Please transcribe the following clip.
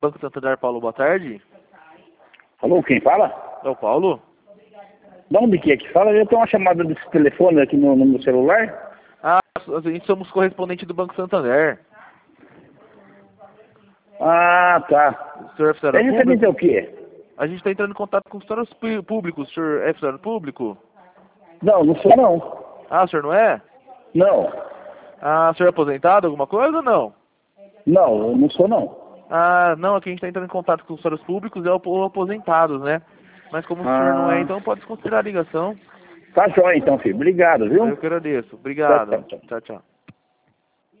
Banco Santander, Paulo, boa tarde. Alô, quem fala? É o Paulo? De onde que é que fala? Eu tenho uma chamada desse telefone aqui no meu celular. Ah, a gente somos correspondente do Banco Santander. Ah, tá. O senhor é É funcionário referente público? ao quê? A gente está entrando em contato com os funcionários públicos. O senhor é funcionário público? Não, não sou não. Ah, o senhor não é? Não. Ah, o senhor é aposentado, alguma coisa ou não? Não, eu não sou não. Ah, não, aqui a gente está entrando em contato com os funcionários públicos ou aposentados, né? Mas como o senhor não é, Ah, então pode desconsiderar a ligação. tá jóia então, filho. Obrigado, viu? Eu que agradeço. Tchau, Obrigado. tchau, tchau. Tchau, tchau.